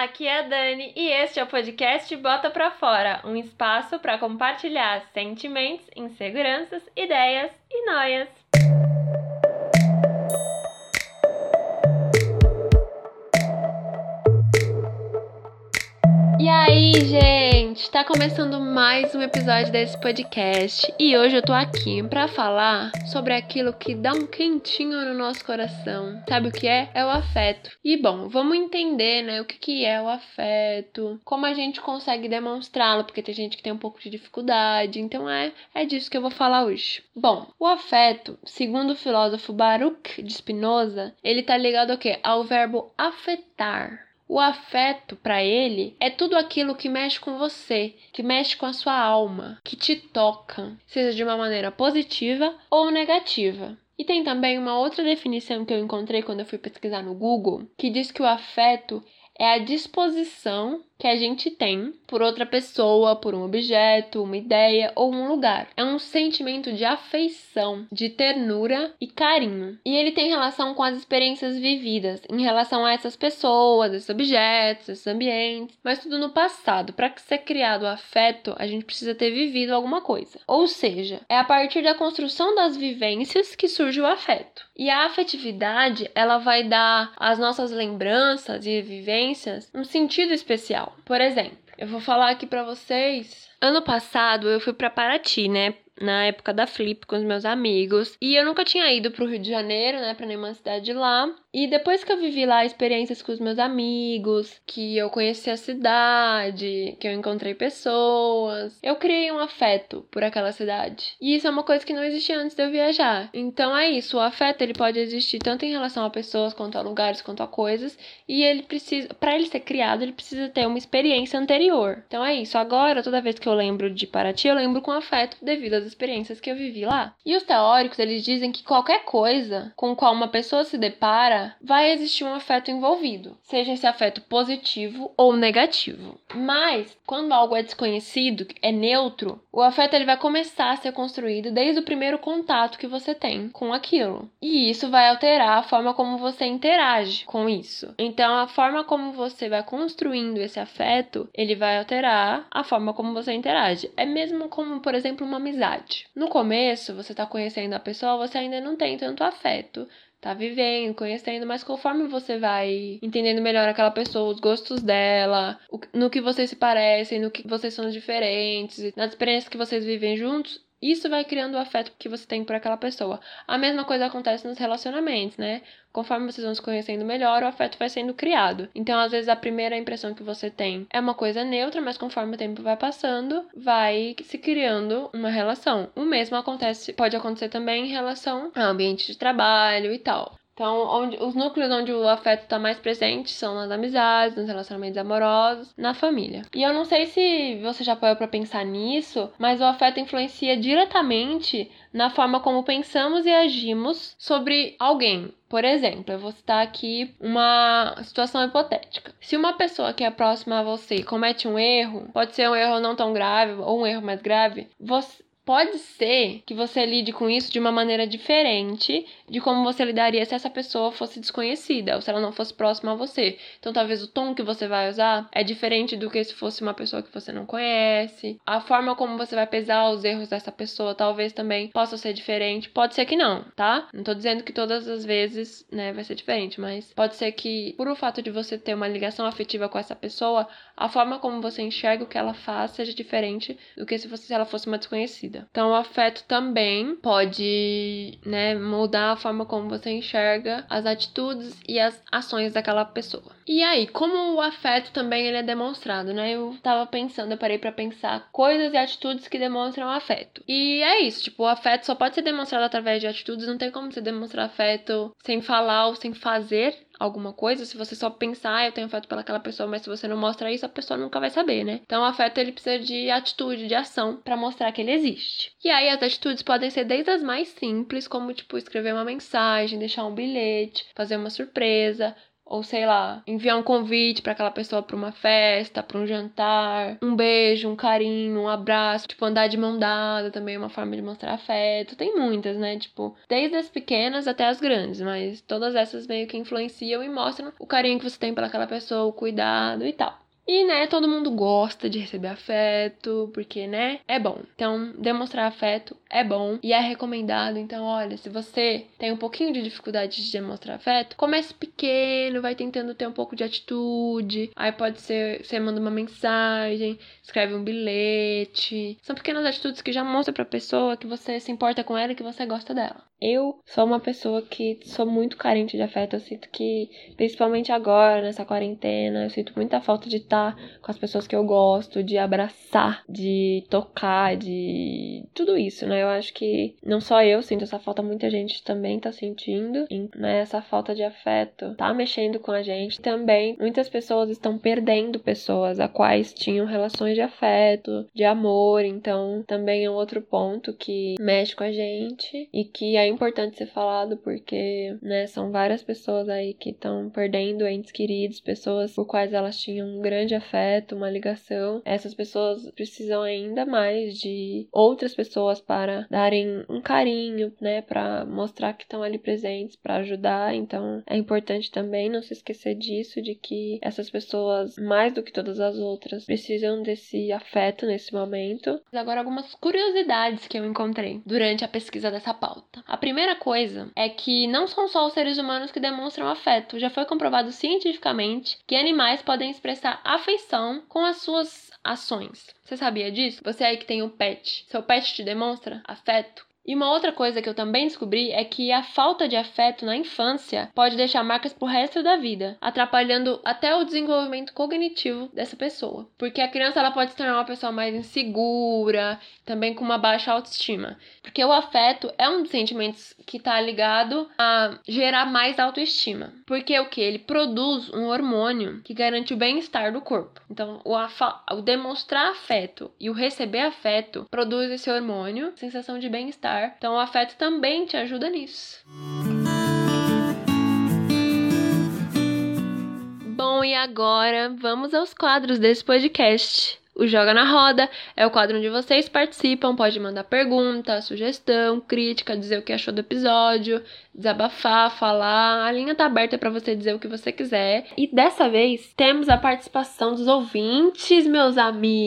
aqui é a Dani e este é o podcast Bota Pra Fora, um espaço para compartilhar sentimentos, inseguranças, ideias e noias. E aí, gente? Tá começando mais um episódio desse podcast e hoje eu tô aqui pra falar sobre aquilo que dá um quentinho no nosso coração. Sabe o que é? É o afeto. E bom, vamos entender, né, o que é o afeto, como a gente consegue demonstrá-lo, porque tem gente que tem um pouco de dificuldade, então é disso que eu vou falar hoje. Bom, o afeto, segundo o filósofo Baruch de Spinoza, ele tá ligado ao quê? Ao verbo afetar. O afeto, para ele, é tudo aquilo que mexe com você, que mexe com a sua alma, que te toca, seja de uma maneira positiva ou negativa. E tem também uma outra definição que eu encontrei quando eu fui pesquisar no Google, que diz que o afeto é a disposição que a gente tem por outra pessoa, por um objeto, uma ideia ou um lugar. É um sentimento de afeição, de ternura e carinho. E ele tem relação com as experiências vividas, em relação a essas pessoas, esses objetos, esses ambientes, mas tudo no passado. Para ser criado o afeto, a gente precisa ter vivido alguma coisa. Ou seja, é a partir da construção das vivências que surge o afeto. E a afetividade, ela vai dar às nossas lembranças e vivências um sentido especial. Por exemplo, eu vou falar aqui pra vocês. Ano passado eu fui pra Paraty, né? Na época da Flip com os meus amigos. E eu nunca tinha ido pro Rio de Janeiro, né? Pra nenhuma cidade de lá. E depois que eu vivi lá experiências com os meus amigos, que eu conheci a cidade, que eu encontrei pessoas, eu criei um afeto por aquela cidade. E isso é uma coisa que não existia antes de eu viajar. Então é isso, o afeto ele pode existir tanto em relação a pessoas, quanto a lugares, quanto a coisas. E ele precisa, para ele ser criado, ele precisa ter uma experiência anterior. Então é isso, agora toda vez que eu lembro de Paraty, eu lembro com afeto devido às experiências que eu vivi lá. E os teóricos, eles dizem que qualquer coisa com qual uma pessoa se depara, vai existir um afeto envolvido, seja esse afeto positivo ou negativo. Mas, quando algo é desconhecido, é neutro, o afeto ele vai começar a ser construído desde o primeiro contato que você tem com aquilo. E isso vai alterar a forma como você interage com isso. Então, a forma como você vai construindo esse afeto, ele vai alterar a forma como você interage. É mesmo como, por exemplo, uma amizade. No começo, você tá conhecendo a pessoa, você ainda não tem tanto afeto, tá vivendo, conhecendo, mas conforme você vai entendendo melhor aquela pessoa, os gostos dela, no que vocês se parecem, no que vocês são diferentes, nas experiências que vocês vivem juntos, isso vai criando o afeto que você tem por aquela pessoa. A mesma coisa acontece nos relacionamentos, né? Conforme vocês vão se conhecendo melhor, o afeto vai sendo criado. Então, às vezes, a primeira impressão que você tem é uma coisa neutra, mas conforme o tempo vai passando, vai se criando uma relação. O mesmo pode acontecer também em relação ao ambiente de trabalho e tal. Então, os núcleos onde o afeto está mais presente são nas amizades, nos relacionamentos amorosos, na família. E eu não sei se você já parou para pensar nisso, mas o afeto influencia diretamente na forma como pensamos e agimos sobre alguém. Por exemplo, eu vou citar aqui uma situação hipotética. Se uma pessoa que é próxima a você comete um erro, pode ser um erro não tão grave ou um erro mais grave, pode ser que você lide com isso de uma maneira diferente de como você lidaria se essa pessoa fosse desconhecida ou se ela não fosse próxima a você. Então, talvez o tom que você vai usar é diferente do que se fosse uma pessoa que você não conhece. A forma como você vai pesar os erros dessa pessoa talvez também possa ser diferente. Pode ser que não, tá? Não tô dizendo que todas as vezes, né, vai ser diferente, mas pode ser que, por o fato de você ter uma ligação afetiva com essa pessoa, a forma como você enxerga o que ela faz seja diferente do que se ela fosse uma desconhecida. Então, o afeto também pode, né, mudar a forma como você enxerga as atitudes e as ações daquela pessoa. E aí, como o afeto também ele é demonstrado, né? Eu parei pra pensar coisas e atitudes que demonstram afeto. E é isso, tipo, o afeto só pode ser demonstrado através de atitudes, não tem como você demonstrar afeto sem falar ou sem fazer alguma coisa. Se você só pensar, eu tenho afeto pelaquela pessoa, mas se você não mostra isso, a pessoa nunca vai saber, né? Então, o afeto, ele precisa de atitude, de ação, pra mostrar que ele existe. E aí, as atitudes podem ser desde as mais simples, como, tipo, escrever uma mensagem, deixar um bilhete, fazer uma surpresa, Ou sei lá, enviar um convite pra aquela pessoa pra uma festa, pra um jantar, um beijo, um carinho, um abraço, tipo, andar de mão dada também é uma forma de mostrar afeto. Tem muitas, né? Tipo, desde as pequenas até as grandes, mas todas essas meio que influenciam e mostram o carinho que você tem pelaquela pessoa, o cuidado e tal. E, né, todo mundo gosta de receber afeto, porque, né, é bom. Então, demonstrar afeto é bom e é recomendado. Então, olha, se você tem um pouquinho de dificuldade de demonstrar afeto, comece pequeno, vai tentando ter um pouco de atitude. Aí pode ser, você manda uma mensagem, escreve um bilhete. São pequenas atitudes que já mostram pra pessoa que você se importa com ela e que você gosta dela. Eu sou uma pessoa que sou muito carente de afeto. Eu sinto que, principalmente agora, nessa quarentena, eu sinto muita falta de estar com as pessoas que eu gosto, de abraçar, de tocar, de tudo isso, né? Eu acho que não só eu sinto essa falta, muita gente também tá sentindo, né? Essa falta de afeto tá mexendo com a gente. Também, muitas pessoas estão perdendo pessoas a quais tinham relações de afeto, de amor. Então, também é um outro ponto que mexe com a gente e que é importante ser falado porque, né, são várias pessoas aí que estão perdendo entes queridos, pessoas por quais elas tinham um grande afeto, uma ligação. Essas pessoas precisam ainda mais de outras pessoas para darem um carinho, né, para mostrar que estão ali presentes, para ajudar. Então, é importante também não se esquecer disso, de que essas pessoas, mais do que todas as outras, precisam desse afeto nesse momento. Agora, algumas curiosidades que eu encontrei durante a pesquisa dessa pauta. A primeira coisa é que não são só os seres humanos que demonstram afeto. Já foi comprovado cientificamente que animais podem expressar afeição com as suas ações. Você sabia disso? Você aí que tem um pet, seu pet te demonstra afeto? E uma outra coisa que eu também descobri é que a falta de afeto na infância pode deixar marcas pro resto da vida, atrapalhando até o desenvolvimento cognitivo dessa pessoa. Porque a criança ela pode se tornar uma pessoa mais insegura, também com uma baixa autoestima. Porque o afeto é um dos sentimentos que está ligado a gerar mais autoestima. Porque o que? Ele produz um hormônio que garante o bem-estar do corpo. Então, o demonstrar afeto e o receber afeto produz esse hormônio, sensação de bem-estar. Então, o afeto também te ajuda nisso. Bom, e agora vamos aos quadros desse podcast. O Joga na Roda é o quadro onde vocês participam, pode mandar pergunta, sugestão, crítica, dizer o que achou do episódio, desabafar, falar. A linha tá aberta para você dizer o que você quiser. E dessa vez temos a participação dos ouvintes, meus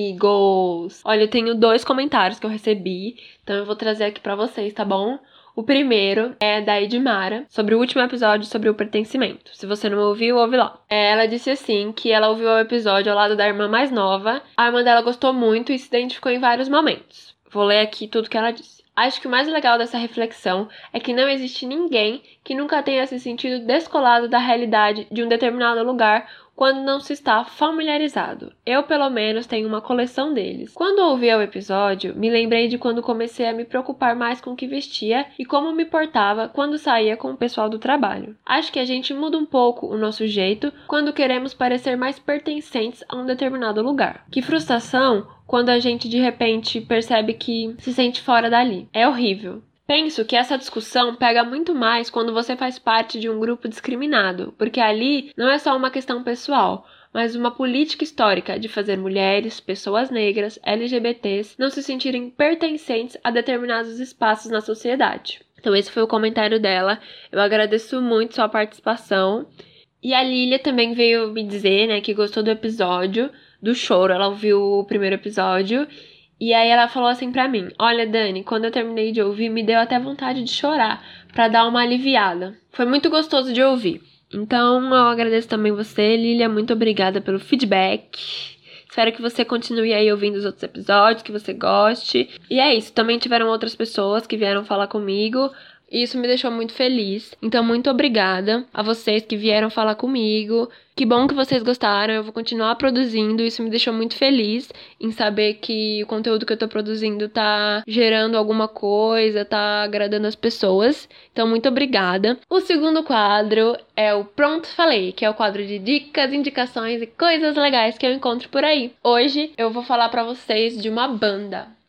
amigos. Olha, eu tenho 2 comentários que eu recebi, então eu vou trazer aqui para vocês, tá bom? O primeiro é da Edmara, sobre o último episódio sobre o pertencimento. Se você não ouviu, ouve lá. Ela disse assim, que ela ouviu o episódio ao lado da irmã mais nova. A irmã dela gostou muito e se identificou em vários momentos. Vou ler aqui tudo que ela disse. Acho que o mais legal dessa reflexão é que não existe ninguém que nunca tenha se sentido descolado da realidade de um determinado lugar quando não se está familiarizado. Eu, pelo menos, tenho uma coleção deles. Quando ouvi o episódio, me lembrei de quando comecei a me preocupar mais com o que vestia e como me portava quando saía com o pessoal do trabalho. Acho que a gente muda um pouco o nosso jeito quando queremos parecer mais pertencentes a um determinado lugar. Que frustração quando a gente de repente percebe que se sente fora dali. É horrível. Penso que essa discussão pega muito mais quando você faz parte de um grupo discriminado, porque ali não é só uma questão pessoal, mas uma política histórica de fazer mulheres, pessoas negras, LGBTs não se sentirem pertencentes a determinados espaços na sociedade. Então esse foi o comentário dela, eu agradeço muito sua participação. E a Lília também veio me dizer, né, que gostou do episódio, do choro, ela ouviu o primeiro episódio. E aí ela falou assim pra mim, olha Dani, quando eu terminei de ouvir, me deu até vontade de chorar, pra dar uma aliviada. Foi muito gostoso de ouvir. Então eu agradeço também você, Lilia, muito obrigada pelo feedback. Espero que você continue aí ouvindo os outros episódios, que você goste. E é isso, também tiveram outras pessoas que vieram falar comigo. E isso me deixou muito feliz. Então, muito obrigada a vocês que vieram falar comigo. Que bom que vocês gostaram. Eu vou continuar produzindo. Isso me deixou muito feliz em saber que o conteúdo que eu tô produzindo tá gerando alguma coisa, tá agradando as pessoas. Então, muito obrigada. O segundo quadro é o Pronto Falei, que é o quadro de dicas, indicações e coisas legais que eu encontro por aí. Hoje eu vou falar pra vocês de uma banda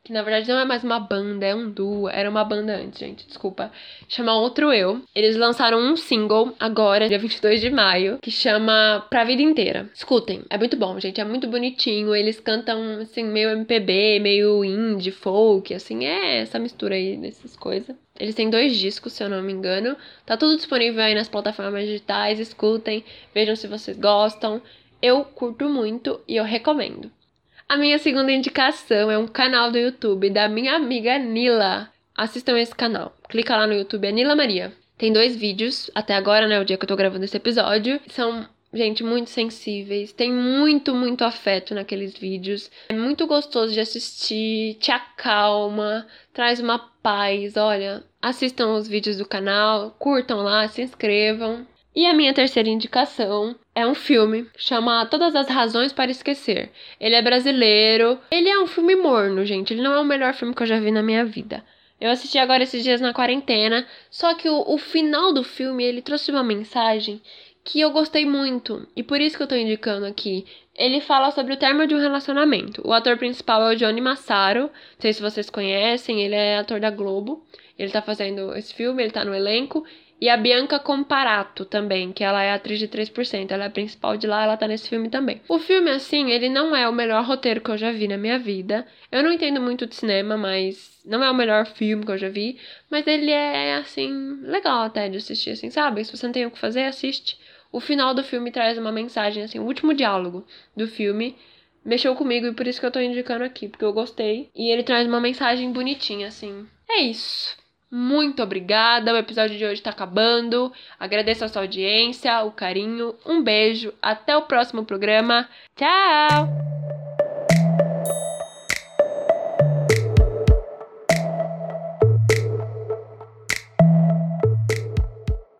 que na verdade não é mais uma banda, é um duo. Era uma banda antes, gente, desculpa. Chama Outro Eu. Eles lançaram um single agora, dia 22 de maio, que chama Pra Vida Inteira. Escutem, é muito bom, gente, é muito bonitinho. Eles cantam, assim, meio MPB, meio indie, folk, assim, é essa mistura aí dessas coisas. Eles têm 2 discos, se eu não me engano. Tá tudo disponível aí nas plataformas digitais, escutem, vejam se vocês gostam. Eu curto muito e eu recomendo. A minha segunda indicação é um canal do YouTube da minha amiga Nila. Assistam esse canal. Clica lá no YouTube, é Nila Maria. Tem 2 vídeos, até agora, né, o dia que eu tô gravando esse episódio. São, gente, muito sensíveis. Tem muito, muito afeto naqueles vídeos. É muito gostoso de assistir, te acalma, traz uma paz. Olha, assistam os vídeos do canal, curtam lá, se inscrevam. E a minha terceira indicação é um filme, chama Todas as Razões para Esquecer. Ele é brasileiro, ele é um filme morno, gente, ele não é o melhor filme que eu já vi na minha vida. Eu assisti agora esses dias na quarentena, só que o final do filme, ele trouxe uma mensagem que eu gostei muito, e por isso que eu tô indicando aqui. Ele fala sobre o término de um relacionamento. O ator principal é o Johnny Massaro, não sei se vocês conhecem, ele é ator da Globo, ele tá fazendo esse filme, ele tá no elenco. E a Bianca Comparato também, que ela é a atriz de 3%, ela é a principal de lá, ela tá nesse filme também. O filme, assim, ele não é o melhor roteiro que eu já vi na minha vida. Eu não entendo muito de cinema, mas não é o melhor filme que eu já vi. Mas ele é, assim, legal até de assistir, assim, sabe? Se você não tem o que fazer, assiste. O final do filme traz uma mensagem, assim, o último diálogo do filme mexeu comigo e por isso que eu tô indicando aqui, porque eu gostei. E ele traz uma mensagem bonitinha, assim. É isso. Muito obrigada, o episódio de hoje tá acabando. Agradeço a sua audiência, o carinho. Um beijo, até o próximo programa. Tchau!